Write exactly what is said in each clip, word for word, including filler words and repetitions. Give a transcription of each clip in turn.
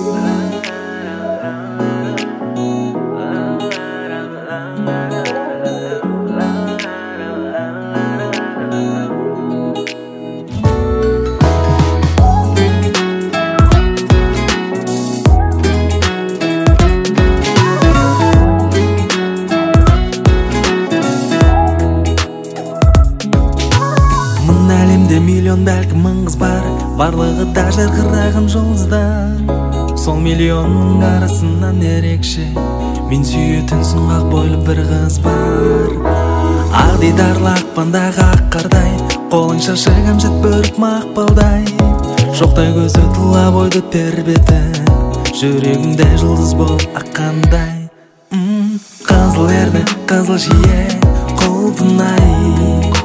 Миллион бәлкім мың қыз бар, барлығы да жарқыраған жұлдыздар. Сол миллионның арасынан ерекше мен сүйетін сұңғақ бойлы бір қыз бар. Ақ дидарлы ақпандағы ақ қардай, қолың шашығам жет бөрік мақпалдай. Шоқтай көзі тұла бойды тербетіп, жүрегімде жұлдыз болып аққандай. Қызыл ерні, қызыл жие, құлпынай.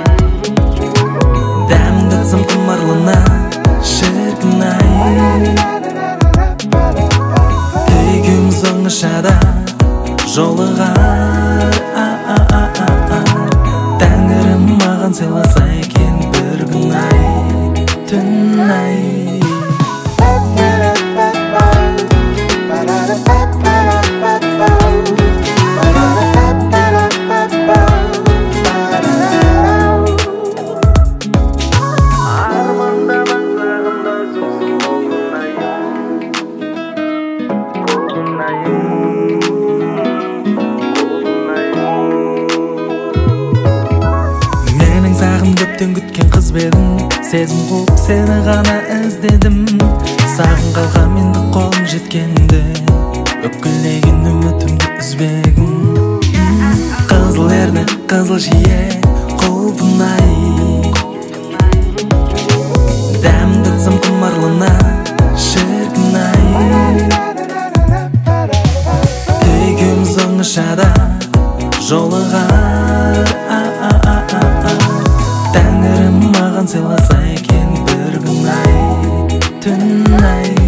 Дәмдітсім құмарлына, шіркін-ай. Екеуміз оңашада жолығар. Тәңірім маған сыйласа екен бір күн-ай, түн-ай. Менің сағым көптен күткен қыз бедің, сезім қуып сені ғана іздедім. Сағын қалған менді қолым жеткенде, өкілеген үмітімді үзбегім. Қызыл ерні, қызыл жие, құлпынай. Дәмдітсім құмарлына, шіркін-ай. Екеуміз оңашада жолығар. Тәңірім маған сыйласа екен бір күн-ай, түн-ай.